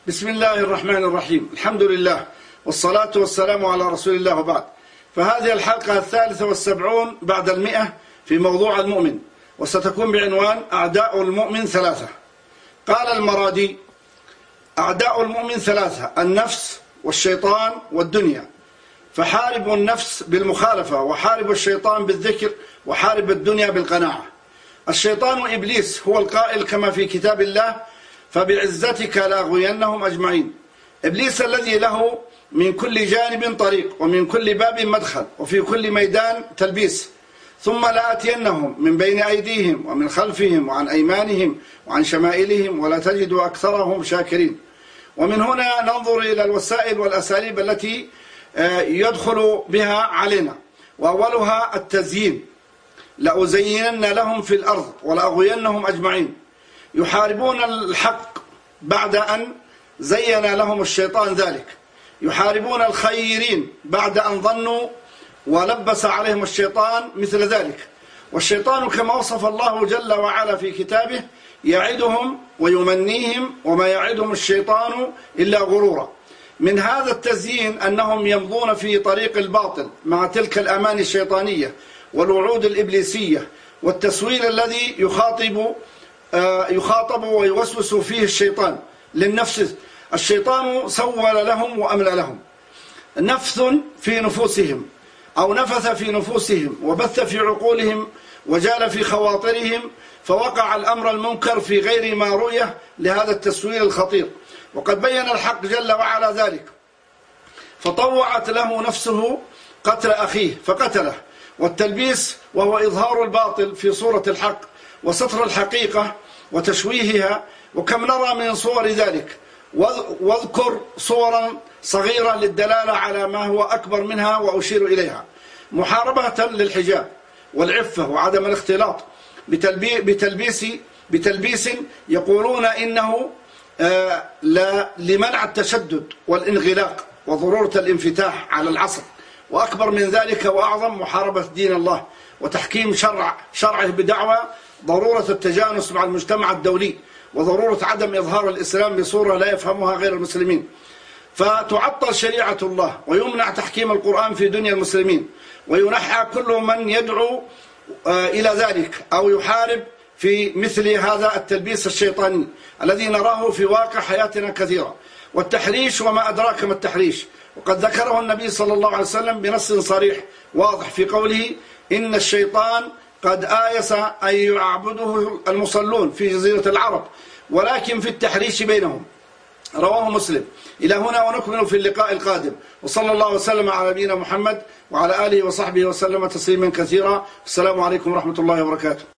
بسم الله الرحمن الرحيم. الحمد لله والصلاة والسلام على رسول الله وبعد. فهذه الحلقة 73 بعد 100 في موضوع المؤمن، وستكون بعنوان أعداء المؤمن ثلاثة. قال المرادي: أعداء المؤمن ثلاثة: النفس والشيطان والدنيا، فحاربوا النفس بالمخالفة، وحاربوا الشيطان بالذكر، وحارب الدنيا بالقناعة. الشيطان إبليس هو القائل كما في كتاب الله: فبعزتك لأغوينهم أجمعين. إبليس الذي له من كل جانب طريق، ومن كل باب مدخل، وفي كل ميدان تلبيس. ثم لآتينهم من بين أيديهم ومن خلفهم وعن أيمانهم وعن شمائلهم ولا تجد أكثرهم شاكرين. ومن هنا ننظر إلى الوسائل والأساليب التي يدخل بها علينا، وأولها التزيين: لأزينن لهم في الأرض ولأغوينهم أجمعين. يحاربون الحق بعد أن زين لهم الشيطان ذلك، يحاربون الخيرين بعد أن ظنوا ولبس عليهم الشيطان مثل ذلك. والشيطان كما وصف الله جل وعلا في كتابه يعدهم ويمنيهم وما يعدهم الشيطان إلا غرورا. من هذا التزيين أنهم يمضون في طريق الباطل مع تلك الأماني الشيطانية والوعود الإبليسية والتسويل الذي يخاطب ويوسوس فيه الشيطان للنفس. الشيطان سول لهم وأملى لهم نفث في نفوسهم، أو نفث في نفوسهم وبث في عقولهم وجال في خواطرهم، فوقع الأمر المنكر في غير ما رؤية لهذا التسويل الخطير. وقد بين الحق جل وعلا ذلك، فطوعت له نفسه قتل أخيه فقتله. والتلبيس وهو إظهار الباطل في صورة الحق وستر الحقيقة وتشويهها، وكم نرى من صور ذلك. واذكر صورا صغيرة للدلالة على ما هو أكبر منها وأشير إليها: محاربة للحجاب والعفة وعدم الاختلاط بتلبيس يقولون إنه لمنع التشدد والانغلاق وضرورة الانفتاح على العصر. وأكبر من ذلك وأعظم محاربة دين الله وتحكيم شرعه بدعوى ضرورة التجانس مع المجتمع الدولي، وضرورة عدم إظهار الإسلام بصورة لا يفهمها غير المسلمين، فتعطل شريعة الله ويمنع تحكيم القرآن في دنيا المسلمين، وينحى كل من يدعو إلى ذلك أو يحارب في مثل هذا التلبيس الشيطاني الذي نراه في واقع حياتنا كثيرا. والتحريش وما أدراك ما التحريش، وقد ذكره النبي صلى الله عليه وسلم بنص صريح واضح في قوله: إن الشيطان قد آيس أن يعبده المصلون في جزيرة العرب، ولكن في التحريش بينهم. رواه مسلم. إلى هنا ونكمل في اللقاء القادم، وصلى الله وسلم على نبينا محمد وعلى آله وصحبه وسلم تسليما كثيرا. السلام عليكم ورحمة الله وبركاته.